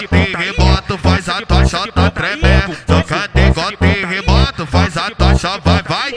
e rebota, faz a tua chota tremer. Socando e rebota, faz a tua chota, vai.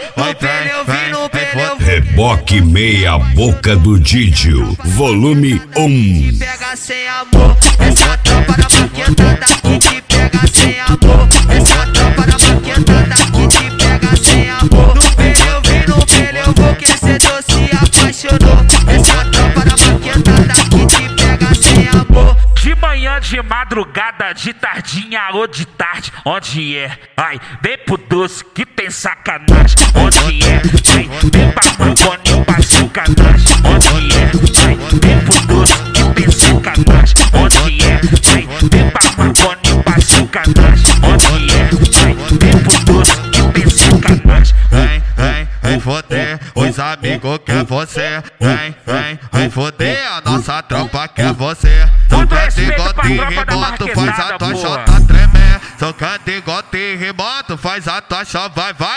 Reboque meia boca do Didio, volume 1. Te pega sem amor, essa tropa da maqueta daqui te pega sem amor. Essa tropa da maqueta daqui te pega sem amor. No pele eu vou que cê se apaixonou. Essa tropa da maqueta daqui te pega sem amor. De manhã, de madrugada, de tardinha ou de tarde, onde é? Ai, vem pro doce que tem sacanagem. Onde é? Ai, vem pra maconha pra sacanagem. Onde é? Ai, vem pro doce que tem sacanagem. Onde é? Ai, vem pra maconha pra sacanagem. Onde é? Ai, vem pro doce que tem sacanagem. Vem foder, os amigos quer você. Vem foder, a nossa tropa quer você. Socando e rebota, faz a tua chota tremer. Socando e rebota, faz a tua chota, vai.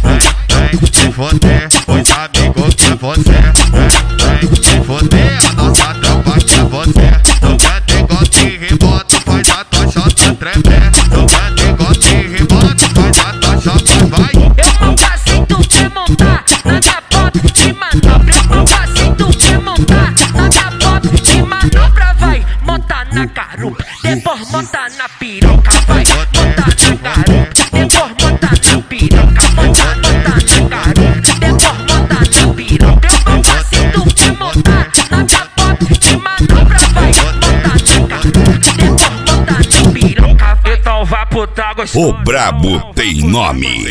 Vem foder, os amigos quer você. Vem foder, a nossa tropa quer você. Socando e rebota, faz a tua chota tremer. Socando e rebota, faz a tua chota, vai. Eu monto assim, tu quer montar na minha pop de manobra. Eu monto assim, tu quer montar na minha pop de manobra. Vai montar na garupa, depois montar na piroca. Vai montar na garupa, depois montar na piroca. Montar na garupa, depois montar na piroca. Eu monto assim, tu quer montar na minha pop de manobra. Vai montar na garupa, depois montar na piroca. Então vai puta gostosa. O brabo tem nome.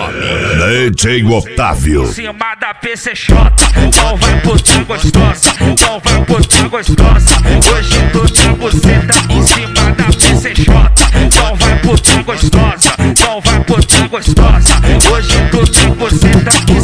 DJ Otávio. Em cima da PCJ, então vai puta gostosa. Então vai puta gostosa. Hoje tu tá buceta em cima da PCJ. Então vai puta gostosa. Então vai puta gostosa. Hoje tu tá buceta em